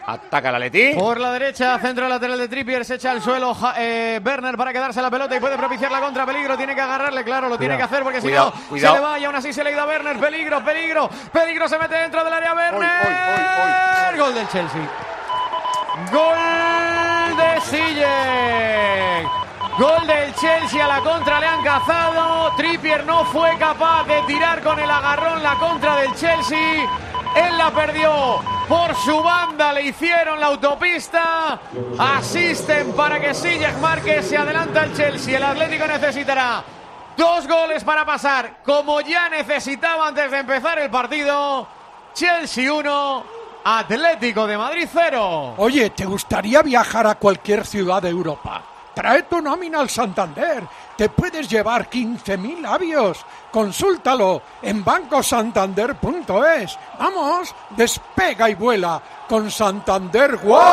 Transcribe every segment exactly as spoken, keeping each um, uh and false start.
Ataca el Atleti. Por la derecha, centro lateral de Trippier, se echa al suelo eh, Werner para quedarse la pelota y puede propiciar la contra. Peligro, tiene que agarrarle, claro, lo Cuidado. tiene que hacer porque Cuidado, si no cuidado. se le va y aún así se le da a Werner. Peligro, peligro, peligro, se mete dentro del área Werner. Hoy, hoy, hoy, Gol del Chelsea. Gol de Ziyech. Gol del Chelsea, a la contra le han cazado. Trippier no fue capaz de tirar con el agarrón la contra del Chelsea. Él la perdió por su banda, le hicieron la autopista. Asisten para que Ziyech marque, se adelanta el Chelsea. El Atlético necesitará dos goles para pasar, como ya necesitaba antes de empezar el partido. Chelsea uno, Atlético de Madrid cero. Oye, ¿te gustaría viajar a cualquier ciudad de Europa? Trae tu nómina al Santander. Te puedes llevar quince mil avios. Consúltalo en banco santander punto es. Vamos, despega y vuela con Santander.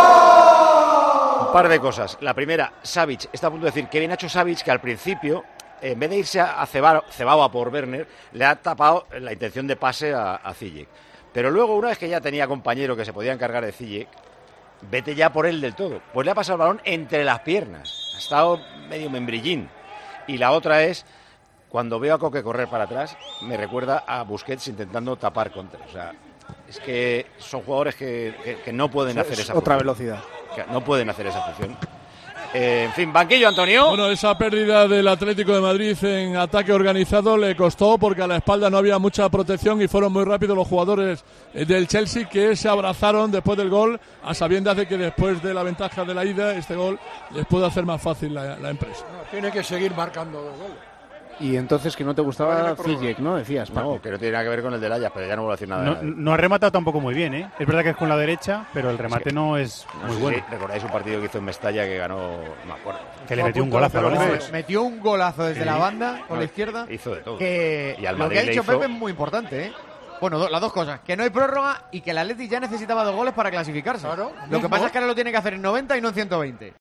¡Wow! Un par de cosas. La primera, Savic está a punto de decir que bien ha hecho Savic, que al principio, en vez de irse a cebar, cebaba por Werner, le ha tapado la intención de pase a, a Ziyech. Pero luego, una vez que ya tenía compañero que se podía encargar de Ziyech, vete ya por él del todo. Pues le ha pasado el balón entre las piernas. Ha estado medio membrillín. Y la otra es, cuando veo a Coque correr para atrás, me recuerda a Busquets intentando tapar contra. O sea, es que son jugadores que, que, que no pueden hacer es esa otra función. velocidad. Que no pueden hacer esa función. Eh, en fin, banquillo, Antonio. Bueno, esa pérdida del Atlético de Madrid en ataque organizado le costó porque a la espalda no había mucha protección y fueron muy rápidos los jugadores del Chelsea que se abrazaron después del gol a sabiendas de que después de la ventaja de la ida este gol les puede hacer más fácil la, la empresa. No, tiene que seguir marcando dos goles. Y entonces que no te gustaba Ziyech, ¿no? Decías, No, Paco. que no tiene nada que ver con el del Ajax, pero ya no vuelvo a decir nada. No, de nada. no ha rematado tampoco muy bien, ¿eh? Es verdad que es con la derecha, pero el remate Es que- no es No muy sé bueno. si recordáis un partido que hizo en Mestalla que ganó, no me acuerdo. Que le metió un golazo. Pero ¿no? me- metió un golazo desde Sí. la banda con No, la izquierda. hizo de todo. Que Y al lo Madrid que ha le dicho hizo- Pepe es muy importante, ¿eh? Bueno, do- las dos cosas. Que no hay prórroga y que el Atleti ya necesitaba dos goles para clasificarse. Claro, Lo que mismo. pasa es que ahora lo tiene que hacer en noventa y no en ciento veinte.